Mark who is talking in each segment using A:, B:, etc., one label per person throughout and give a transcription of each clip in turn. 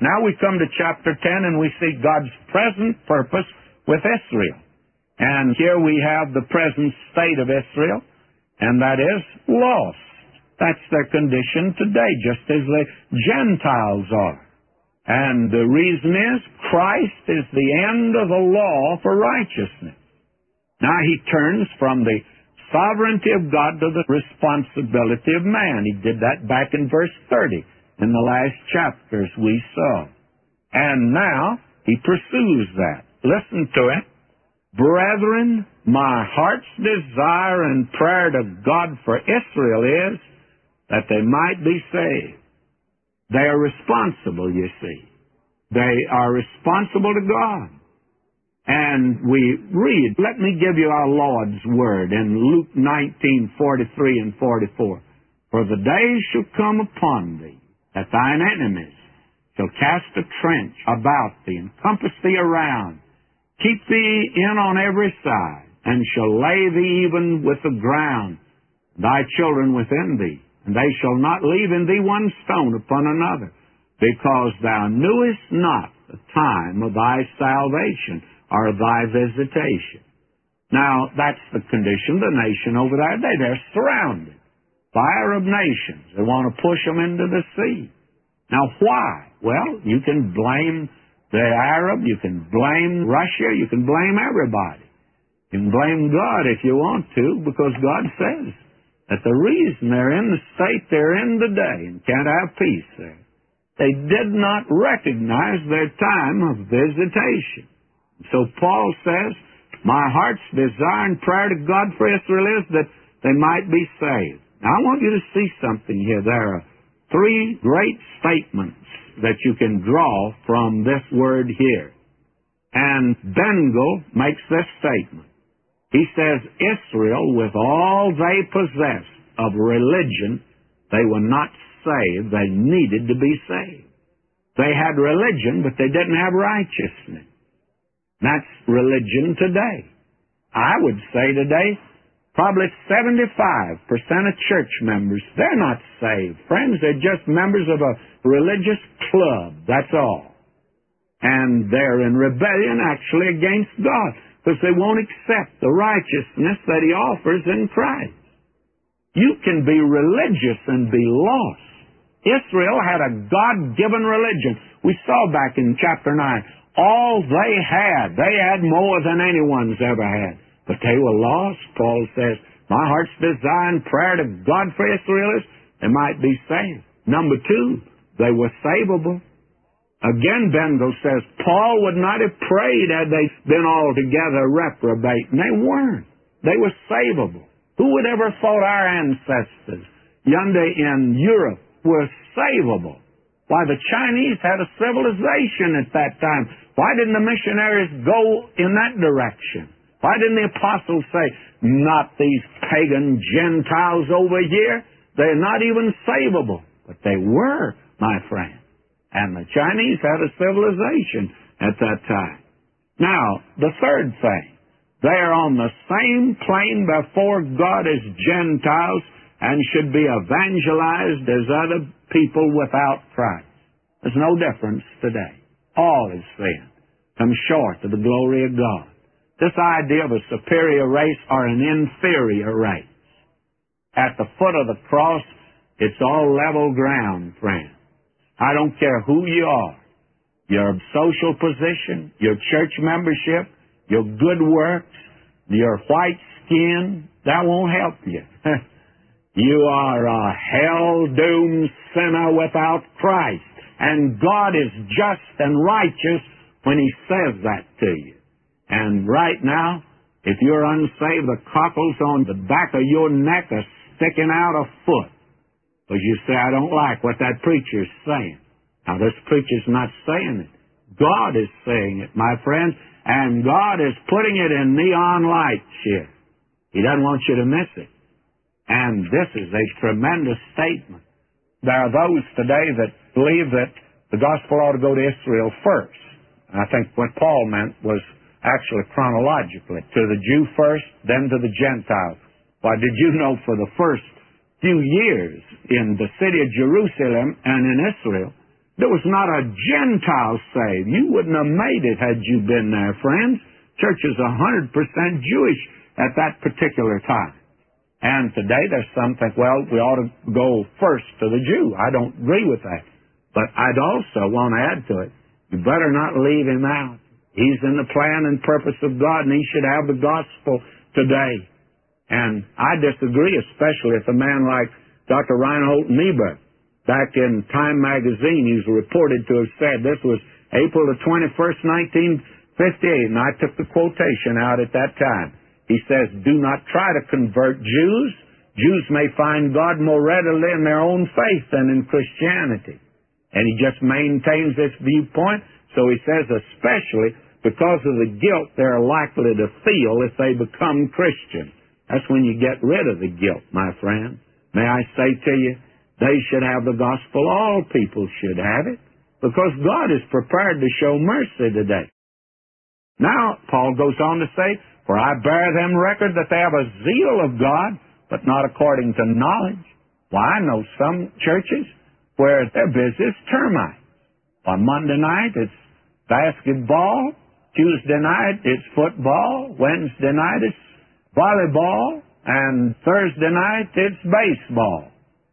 A: Now we come to chapter 10 and we see God's present purpose with Israel. And here we have the present state of Israel, and that is lost. That's their condition today, just as the Gentiles are. And the reason is Christ is the end of the law for righteousness. Now he turns from the sovereignty of God to the responsibility of man. He did that back in verse 30 in the last chapters we saw. And now he pursues that. Listen to it. Brethren, my heart's desire and prayer to God for Israel is that they might be saved. They are responsible, you see. They are responsible to God. And we read, let me give you our Lord's word in Luke 19:43 and 44. For the days shall come upon thee, that thine enemies shall cast a trench about thee, and compass thee around, keep thee in on every side, and shall lay thee even with the ground, thy children within thee, and they shall not leave in thee one stone upon another, because thou knewest not the time of thy salvation, or thy visitation. Now, that's the condition of the nation over there. They're surrounded by Arab nations. They want to push them into the sea. Now, why? Well, you can blame the Arab, you can blame Russia, you can blame everybody. You can blame God if you want to, because God says that the reason they're in the state they're in today and can't have peace there, they did not recognize their time of visitation. So Paul says, my heart's desire and prayer to God for Israel is that they might be saved. Now, I want you to see something here. There are three great statements that you can draw from this word here. And Bengel makes this statement. He says, Israel, with all they possess of religion, they were not saved. They needed to be saved. They had religion, but they didn't have righteousness. That's religion today. I would say today, probably 75% of church members, they're not saved. Friends, they're just members of a religious club, that's all. And they're in rebellion actually against God, because they won't accept the righteousness that He offers in Christ. You can be religious and be lost. Israel had a God-given religion. We saw back in chapter 9, all they had more than anyone's ever had. But they were lost. Paul says, my heart's desire and prayer to God for Israel is they might be saved. Number two, they were savable. Again, Bengel says, Paul would not have prayed had they been altogether reprobate. And they weren't. They were savable. Who would ever thought our ancestors yonder in Europe were savable? Why, the Chinese had a civilization at that time. Why didn't the missionaries go in that direction? Why didn't the apostles say, not these pagan Gentiles over here? They're not even savable. But they were, my friend. And the Chinese had a civilization at that time. Now, the third thing, they are on the same plane before God as Gentiles and should be evangelized as other people without Christ. There's no difference today. All is sin. Come short of the glory of God. This idea of a superior race or an inferior race. At the foot of the cross, it's all level ground, friend. I don't care who you are, your social position, your church membership, your good works, your white skin, that won't help you. You are a hell-doomed sinner without Christ. And God is just and righteous when He says that to you. And right now, if you're unsaved, the cockles on the back of your neck are sticking out a foot. Because you say, I don't like what that preacher's saying. Now, this preacher's not saying it. God is saying it, my friends. And God is putting it in neon lights here. He doesn't want you to miss it. And this is a tremendous statement. There are those today that believe that the gospel ought to go to Israel first. And I think what Paul meant was actually chronologically. To the Jew first, then to the Gentile. Why, did you know for the first few years in the city of Jerusalem and in Israel, There was not a Gentile saved. You wouldn't have made it had you been there, friends. Church is 100% Jewish at that particular time. And today there's some think, well, we ought to go first to the Jew. I don't agree with that. But I'd also want to add to it, you better not leave him out. He's in the plan and purpose of God, and he should have the gospel today. And I disagree, especially if a man like Dr. Reinhold Niebuhr, back in Time magazine, he's reported to have said, this was April the 21st, 1958, and I took the quotation out at that time. He says, do not try to convert Jews. Jews may find God more readily in their own faith than in Christianity. And he just maintains this viewpoint. So he says, especially because of the guilt they're likely to feel if they become Christians. That's when you get rid of the guilt, my friend. May I say to you, they should have the gospel. All people should have it, because God is prepared to show mercy today. Now, Paul goes on to say, for I bear them record that they have a zeal of God, but not according to knowledge. Well, I know some churches where their business is termites. On Monday night, it's basketball. Tuesday night, it's football. Wednesday night, it's volleyball. And Thursday night, it's baseball.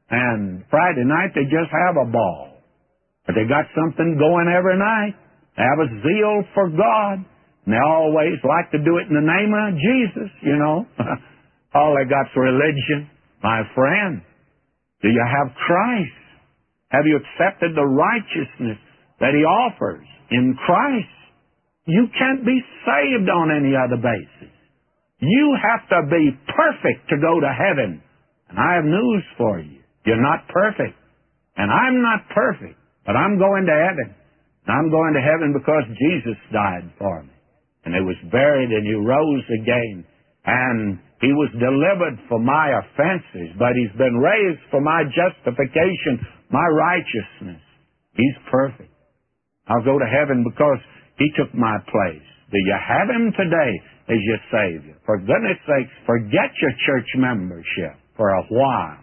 A: And Friday night, they just have a ball. But they got something going every night. They have a zeal for God. And they always like to do it in the name of Jesus, you know. All they got's religion. My friend, do you have Christ? Have you accepted the righteousness that he offers in Christ? You can't be saved on any other basis. You have to be perfect to go to heaven. And I have news for you. You're not perfect. And I'm not perfect. But I'm going to heaven. And I'm going to heaven because Jesus died for me. And he was buried and he rose again. And he was delivered for my offenses. But he's been raised for my justification, my righteousness. He's perfect. I'll go to heaven because he took my place. Do you have him today as your Savior? For goodness sakes, forget your church membership for a while.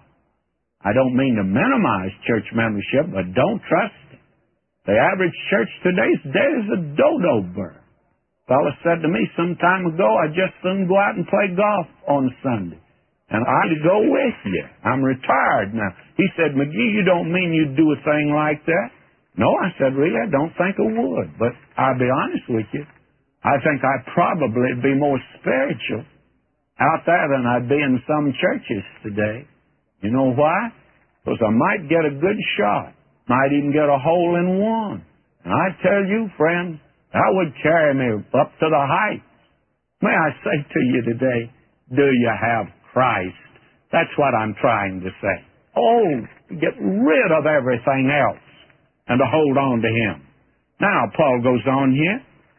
A: I don't mean to minimize church membership, but don't trust it. The average church today is dead as a dodo bird. A fellow said to me some time ago, I just couldn't go out and play golf on Sunday. And I'd go with you. I'm retired now. He said, McGee, you don't mean you'd do a thing like that? No, I said, really, I don't think I would. But I'll be honest with you. I think I'd probably be more spiritual out there than I'd be in some churches today. You know why? Because I might get a good shot. Might even get a hole in one. And I tell you, friend, that would carry me up to the heights. May I say to you today, do you have Christ? That's what I'm trying to say. Oh, get rid of everything else and to hold on to him. Now, Paul goes on here.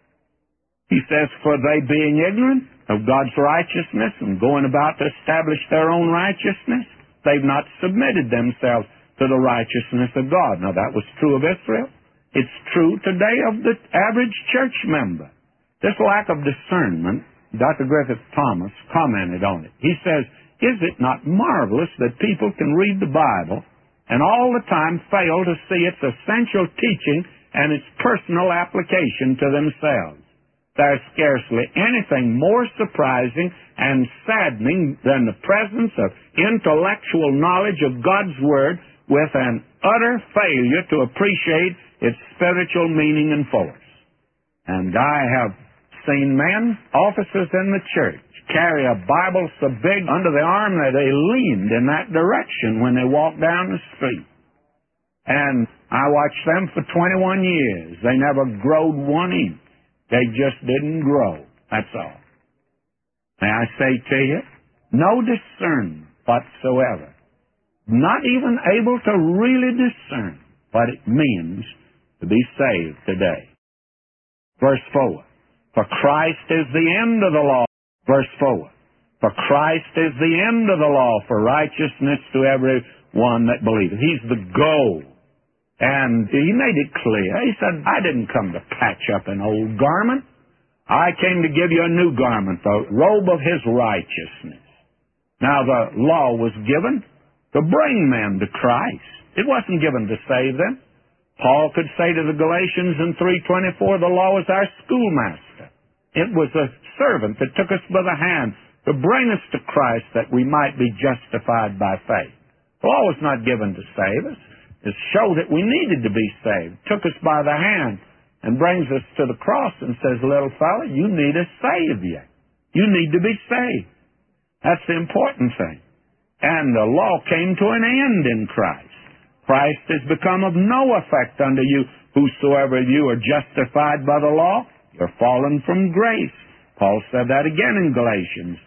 A: He says, for they being ignorant of God's righteousness and going about to establish their own righteousness, they've not submitted themselves to the righteousness of God. Now, that was true of Israel. It's true today of the average church member. This lack of discernment, Dr. Griffith Thomas commented on it. He says, is it not marvelous that people can read the Bible and all the time fail to see its essential teaching and its personal application to themselves? There's scarcely anything more surprising and saddening than the presence of intellectual knowledge of God's Word with an utter failure to appreciate its spiritual meaning and force. And I have seen men, officers in the church, carry a Bible so big under the arm that they leaned in that direction when they walked down the street. And I watched them for 21 years. They never growed 1 inch. They just didn't grow. That's all. May I say to you, no discernment whatsoever. Not even able to really discern what it means to be saved today. Verse 4. For Christ is the end of the law. Verse 4. For Christ is the end of the law for righteousness to every one that believeth. He's the goal. And he made it clear. He said, I didn't come to patch up an old garment. I came to give you a new garment, the robe of his righteousness. Now, the law was given to bring men to Christ. It wasn't given to save them. Paul could say to the Galatians in 3:24, the law is our schoolmaster. It was a servant that took us by the hand to bring us to Christ that we might be justified by faith. The law was not given to save us. It showed that we needed to be saved. Took us by the hand and brings us to the cross and says, little fella, you need a Savior. You need to be saved. That's the important thing. And the law came to an end in Christ. Christ has become of no effect unto you. Whosoever you are justified by the law, you're fallen from grace. Paul said that again in Galatians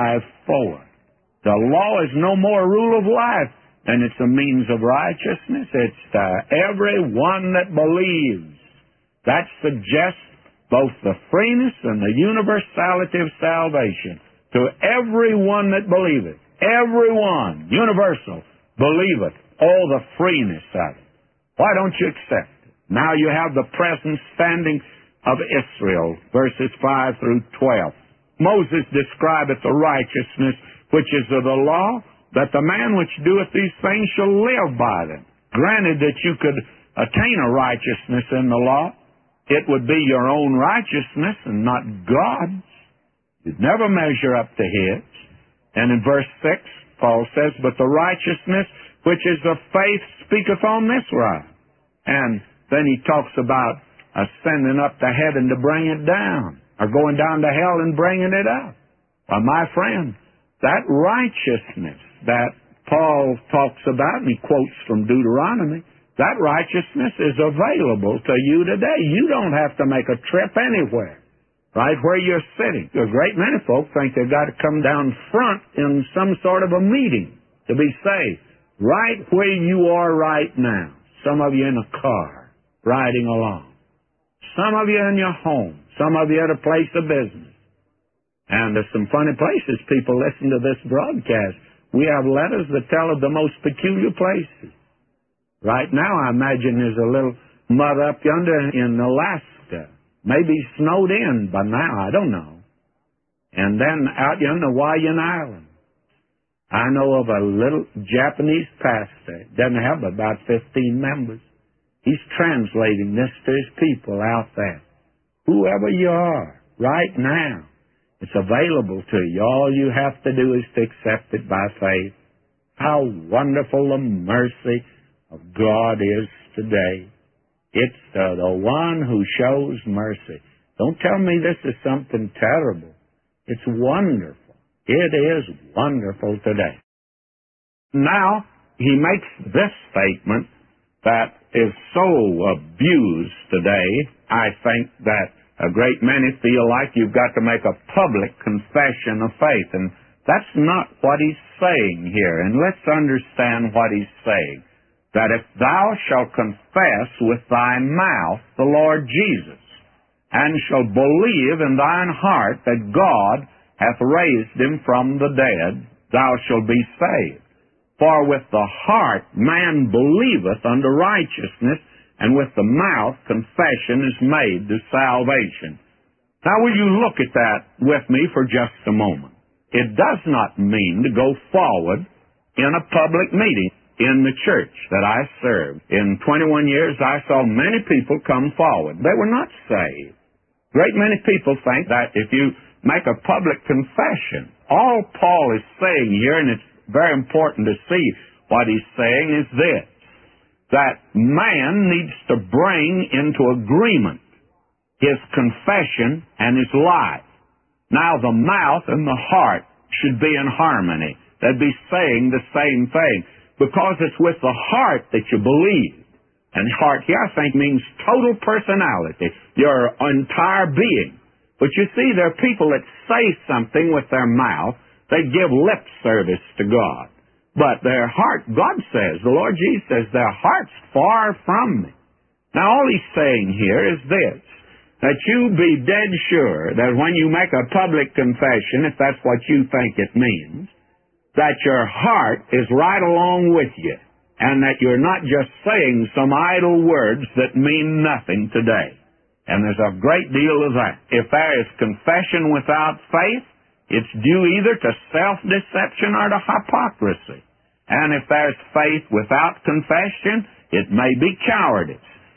A: 5:4. The law is no more a rule of life than it's a means of righteousness. It's to everyone that believes. That suggests both the freeness and the universality of salvation. To everyone that believeth. Everyone, universal, believeth. Oh, the freeness of it. Why don't you accept it? Now you have the present standing of Israel, verses 5 through 12. Moses describeth the righteousness which is of the law, that the man which doeth these things shall live by them. Granted that you could attain a righteousness in the law, it would be your own righteousness and not God's. You'd never measure up to His. And in verse 6, Paul says, but the righteousness which is of faith speaketh on this wise. And then he talks about ascending up to heaven to bring it down, or going down to hell and bringing it up. Well, my friend, that righteousness that Paul talks about, and he quotes from Deuteronomy, that righteousness is available to you today. You don't have to make a trip anywhere. Right where you're sitting. A great many folk think they've got to come down front in some sort of a meeting to be saved. Right where you are right now. Some of you in a car, riding along. Some of you in your home. Some of you at a place of business. And there's some funny places people listen to this broadcast. We have letters that tell of the most peculiar places. Right now, I imagine there's a little mud up yonder in Alaska. Maybe snowed in by now, I don't know. And then out yonder, Hawaiian Island. I know of a little Japanese pastor. Doesn't have about 15 members. He's translating this to his people out there. Whoever you are, right now, it's available to you. All you have to do is to accept it by faith. How wonderful the mercy of God is today. It's the one who shows mercy. Don't tell me this is something terrible. It's wonderful. It is wonderful today. Now, he makes this statement that is so abused today, I think that a great many feel like you've got to make a public confession of faith. And that's not what he's saying here. And let's understand what he's saying. That if thou shalt confess with thy mouth the Lord Jesus, and shalt believe in thine heart that God hath raised him from the dead, thou shalt be saved. For with the heart man believeth unto righteousness, and with the mouth confession is made to salvation. Now will you look at that with me for just a moment? It does not mean to go forward in a public meeting in the church that I served. In 21 years, I saw many people come forward. They were not saved. Great many people think that if you make a public confession, all Paul is saying here, and it's very important to see what he's saying, is this, that man needs to bring into agreement his confession and his life. Now the mouth and the heart should be in harmony. They'd be saying the same thing. Because it's with the heart that you believe. And heart here, I think, means total personality, your entire being. But you see, there are people that say something with their mouth. They give lip service to God. But their heart, God says, the Lord Jesus says, their heart's far from me. Now, all he's saying here is this, that you be dead sure that when you make a public confession, if that's what you think it means, that your heart is right along with you, and that you're not just saying some idle words that mean nothing today. And there's a great deal of that. If there is confession without faith, it's due either to self-deception or to hypocrisy. And if there's faith without confession, it may be cowardice.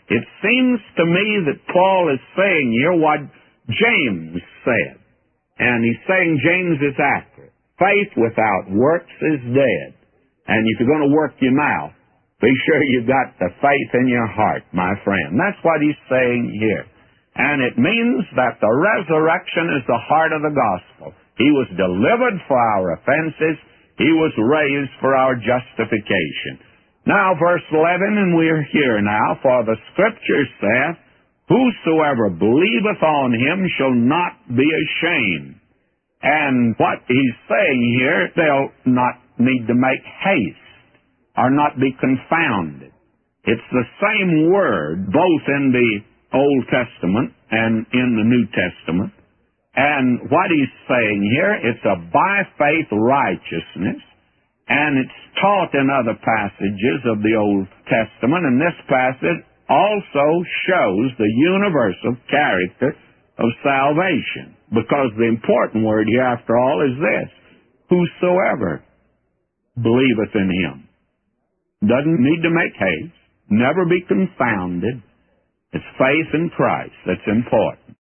A: It seems to me that Paul is saying here what James said. And he's saying James is accurate. Faith without works is dead. And if you're going to work your mouth, be sure you've got the faith in your heart, my friend. That's what he's saying here. And it means that the resurrection is the heart of the gospel. He was delivered for our offenses. He was raised for our justification. Now, verse 11, and we're here now, for the Scripture saith, whosoever believeth on him shall not be ashamed. And what he's saying here, they'll not need to make haste or not be confounded. It's the same word both in the Old Testament and in the New Testament. And what he's saying here, it's a by faith righteousness, and it's taught in other passages of the Old Testament, and this passage also shows the universal character of salvation, because the important word here, after all, is this: whosoever believeth in him. Doesn't need to make haste, never be confounded. It's faith in Christ that's important.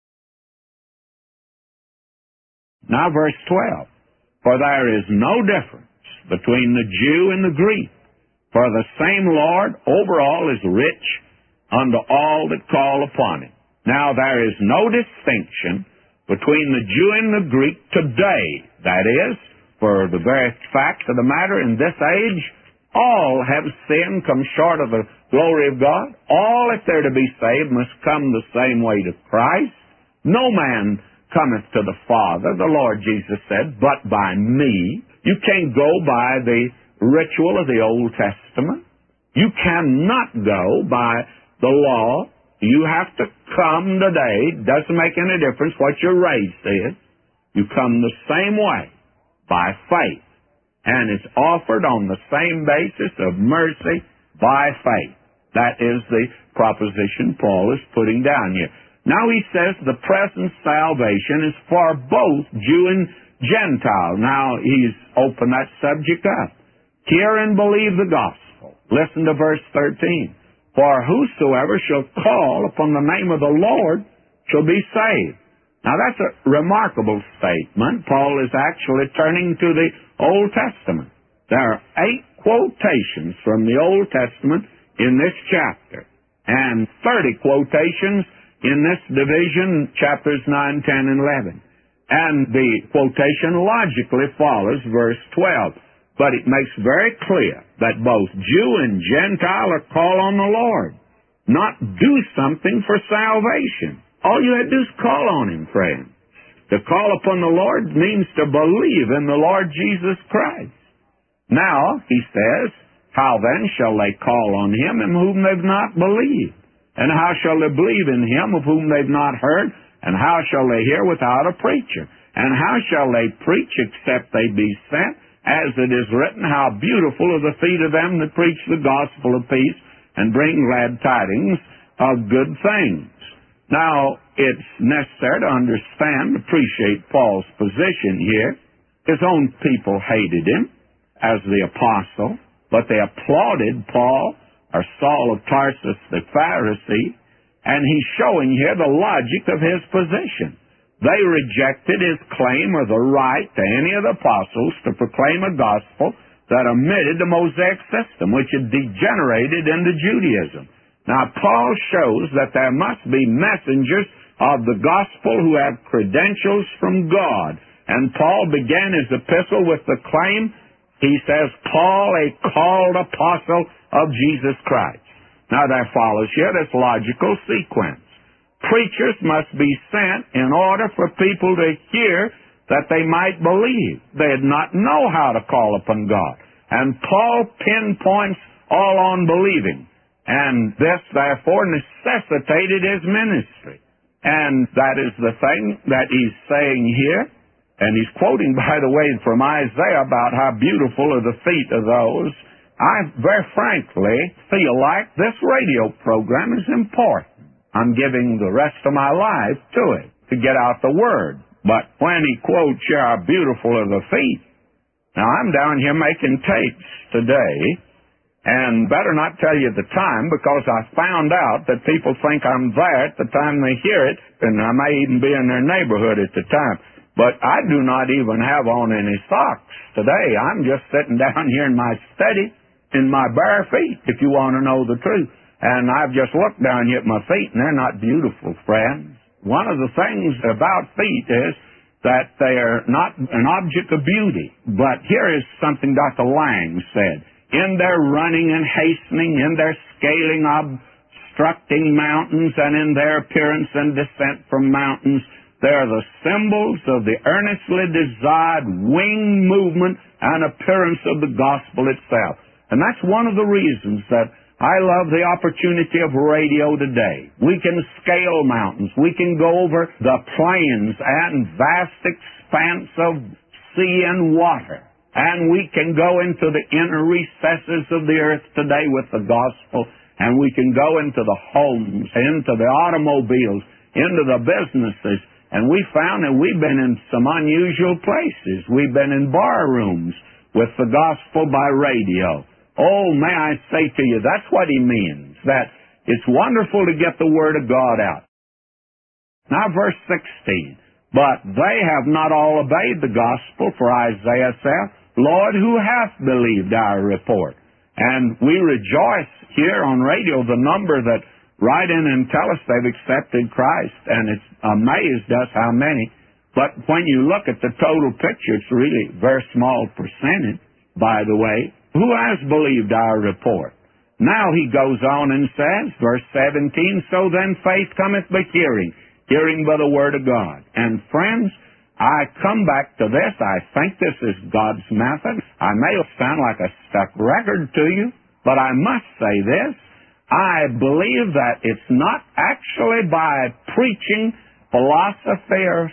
A: Now verse 12, for there is no difference between the Jew and the Greek, for the same Lord over all is rich unto all that call upon him. Now there is no distinction between the Jew and the Greek today. That is, for the very fact of the matter, in this age, all have sinned, come short of the glory of God. All, if they're to be saved, must come the same way to Christ. No man cometh to the Father, the Lord Jesus said, but by me. You can't go by the ritual of the Old Testament. You cannot go by the law. You have to come today. Doesn't make any difference what your race is. You come the same way, by faith. And it's offered on the same basis of mercy by faith. That is the proposition Paul is putting down here. Now he says the present salvation is for both Jew and Gentile. Now he's opened that subject up. Hear and believe the gospel. Listen to verse 13. For whosoever shall call upon the name of the Lord shall be saved. Now that's a remarkable statement. Paul is actually turning to the Old Testament. There are 8 quotations from the Old Testament in this chapter, and 30 quotations in this division, chapters 9, 10, and 11. And the quotation logically follows verse 12. But it makes very clear that both Jew and Gentile are called on the Lord, not do something for salvation. All you had to do is call on him, friends. To call upon the Lord means to believe in the Lord Jesus Christ. Now, he says, how then shall they call on him in whom they've not believed? And how shall they believe in him of whom they've not heard? And how shall they hear without a preacher? And how shall they preach except they be sent? As it is written, how beautiful are the feet of them that preach the gospel of peace and bring glad tidings of good things. Now, it's necessary to understand, appreciate Paul's position here. His own people hated him as the apostle, but they applauded Paul, or Saul of Tarsus, the Pharisee, and he's showing here the logic of his position. They rejected his claim or the right to any of the apostles to proclaim a gospel that omitted the Mosaic system, which had degenerated into Judaism. Now, Paul shows that there must be messengers of the gospel who have credentials from God. And Paul began his epistle with the claim, he says, Paul, a called apostle of Jesus Christ. Now, there follows here this logical sequence. Preachers must be sent in order for people to hear that they might believe. They did not know how to call upon God. And Paul pinpoints all on believing. And this, therefore, necessitated his ministry. And that is the thing that he's saying here. And he's quoting, by the way, from Isaiah about how beautiful are the feet of those. I very frankly feel like this radio program is important. I'm giving the rest of my life to it, to get out the word. But when he quotes here, how beautiful are the feet. Now, I'm down here making tapes today, And better not tell you the time, because I found out that people think I'm there at the time they hear it, and I may even be in their neighborhood at the time. But I do not even have on any socks today. I'm just sitting down here in my study in my bare feet, if you want to know the truth. And I've just looked down here at my feet, and they're not beautiful, friends. One of the things about feet is that they are not an object of beauty. But here is something Dr. Lang said. In their running and hastening, in their scaling obstructing mountains, and in their appearance and descent from mountains, they are the symbols of the earnestly desired wing movement and appearance of the gospel itself. And that's one of the reasons that I love the opportunity of radio today. We can scale mountains. We can go over the plains and vast expanse of sea and water. And we can go into the inner recesses of the earth today with the gospel. And we can go into the homes, into the automobiles, into the businesses. And we found that we've been in some unusual places. We've been in bar rooms with the gospel by radio. Oh, may I say to you, that's what he means, that it's wonderful to get the Word of God out. Now, verse 16, but they have not all obeyed the gospel, for Isaiah saith, Lord, who hath believed our report? And we rejoice here on radio, the number that write in and tell us they've accepted Christ, and it's amazed us how many. But when you look at the total picture, it's really a very small percentage, by the way. Who has believed our report? Now he goes on and says, verse 17, so then faith cometh by hearing, hearing by the word of God. And friends, I come back to this. I think this is God's method. I may sound like a stuck record to you, but I must say this. I believe that it's not actually by preaching philosophy or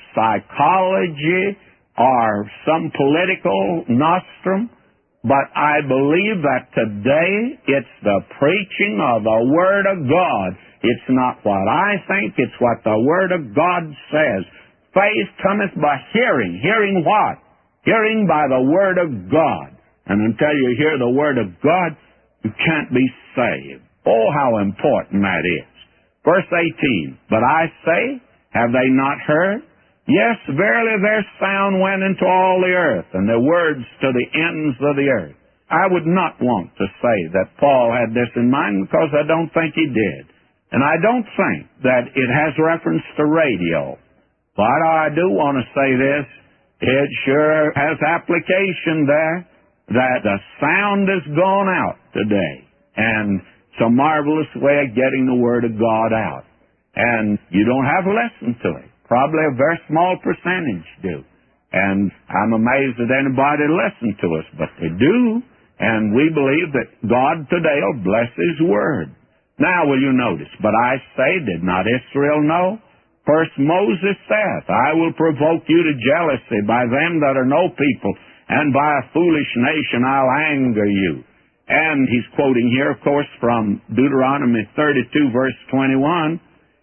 A: psychology or some political nostrum, but I believe that today it's the preaching of the Word of God. It's not what I think, it's what the Word of God says. Faith cometh by hearing. Hearing what? Hearing by the Word of God. And until you hear the Word of God, you can't be saved. Oh, how important that is. Verse 18, but I say, have they not heard? Yes, verily their sound went into all the earth, and their words to the ends of the earth. I would not want to say that Paul had this in mind, because I don't think he did. And I don't think that it has reference to radio. But I do want to say this, it sure has application there, that the sound has gone out today. And it's a marvelous way of getting the Word of God out. And you don't have to listen to it. Probably a very small percentage do. And I'm amazed that anybody listens to us, but they do. And we believe that God today will bless His Word. Now will you notice, but I say, did not Israel know? First Moses saith, I will provoke you to jealousy by them that are no people, and by a foolish nation I'll anger you. And he's quoting here, of course, from Deuteronomy 32, verse 21.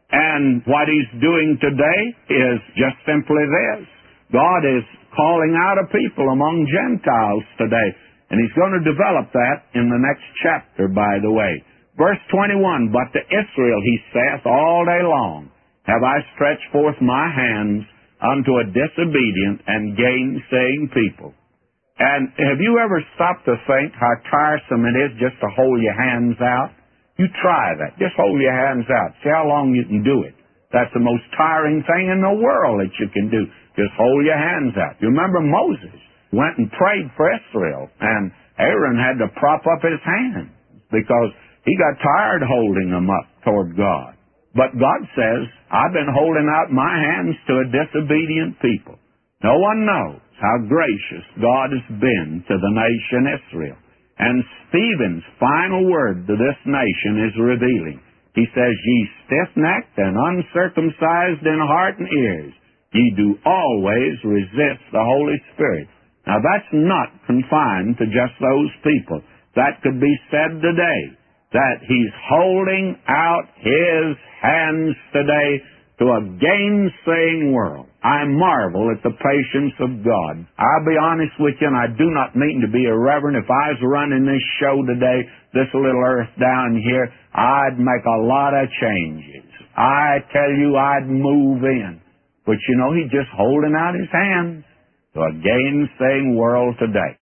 A: And what he's doing today is just simply this. God is calling out a people among Gentiles today. And he's going to develop that in the next chapter, by the way. Verse 21, but to Israel he saith all day long, have I stretched forth my hands unto a disobedient and gainsaying people. And have you ever stopped to think how tiresome it is just to hold your hands out? You try that. Just hold your hands out. See how long you can do it. That's the most tiring thing in the world that you can do. Just hold your hands out. You remember Moses went and prayed for Israel, and Aaron had to prop up his hands because he got tired holding them up toward God. But God says, I've been holding out my hands to a disobedient people. No one knows how gracious God has been to the nation Israel. And Stephen's final word to this nation is revealing. He says, ye stiff-necked and uncircumcised in heart and ears, ye do always resist the Holy Spirit. Now that's not confined to just those people. That could be said today, that he's holding out his hands today to a gainsaying world. I marvel at the patience of God. I'll be honest with you, and I do not mean to be irreverent. If I was running this show today, this little earth down here, I'd make a lot of changes. I tell you, I'd move in. But you know, He's just holding out His hands to a gainsaying world today.